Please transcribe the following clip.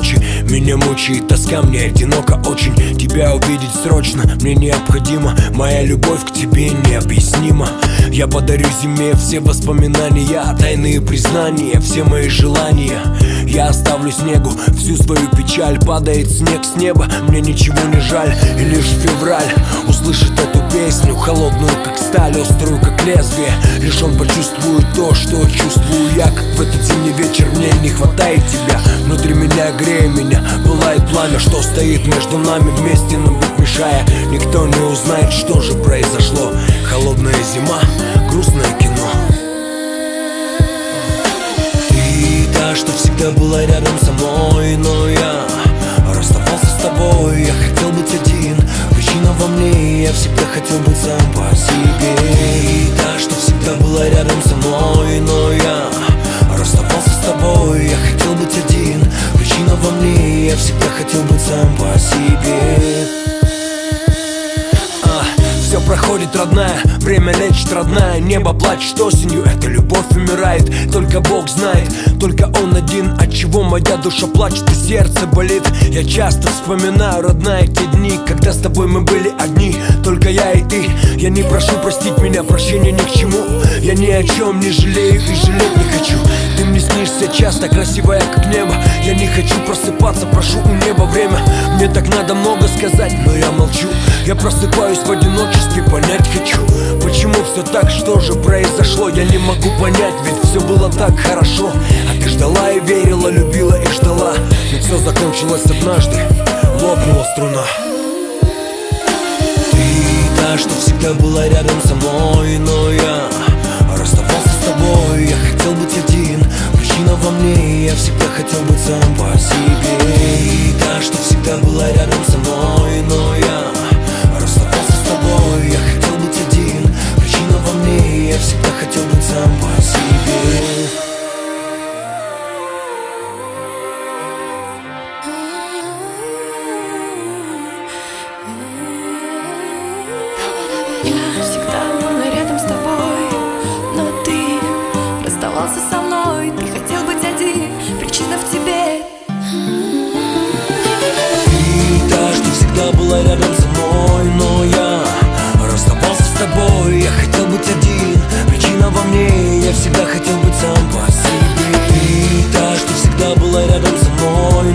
ночи меня мучает тоска, мне одиноко очень. Тебя увидеть срочно, мне необходимо. Моя любовь к тебе необъяснима. Я подарю зиме все воспоминания, тайные признания, все мои желания. Я оставлю снегу всю свою печаль. Падает снег с неба, мне ничего не жаль. И лишь февраль услышит эту песню, холодную как сталь, острую как лезвие. Лишь он почувствует то, что чувствую я. Как в этот зимний вечер мне не хватает тебя. Внутри меня, грея меня, пылает пламя, что стоит между нами, вместе нам быть мешая. Никто не узнает, что же произошло. Холодная зима, грустное кино. Ты та, что всегда была рядом со мной, но я расставался с тобой. Я хотел быть один, причина во мне. Я всегда хотел быть сам по себе. Ты та, что всегда была рядом со мной, но я расставался с тобой. Я хотел быть один, причина во мне. Я всегда хотел быть сам по себе. Все проходит, родная, время лечит, родная. Небо плачет осенью, эта любовь умирает. Только Бог знает, только Он один, от чего моя душа плачет и сердце болит. Я часто вспоминаю, родная, те дни, когда с тобой мы были одни, только я и ты. Я не прошу простить меня, прощения ни к чему. Я ни о чем не жалею и жалеть не хочу. Ты мне снишься часто, красивая как небо. Я не хочу просыпаться, прошу у неба время. Мне так надо много сказать, но я молчу. Я просыпаюсь в одиночестве, понять хочу, почему все так, что же произошло. Я не могу понять, ведь все было так хорошо. А ты ждала и верила, любила и ждала. Ведь все закончилось однажды, лопнула струна. Ты та, что всегда была рядом со мной, но я расставался с тобой. Я хотел быть один, причина во мне. Я всегда хотел быть сам по себе. Ты та, что всегда была рядом со мной, но я расставался с тобой. Я хотел быть один, причина во мне. Я всегда хотел быть сам по себе. Я всегда была рядом с тобой, но ты расставался со мной. Ты хотел быть один, причина в тебе. Ты та, что всегда была рядом со мной, но я расставался с тобой. Я хотел быть один, причина во мне. Я всегда хотел быть сам по себе. Ты та, что всегда была рядом со мной,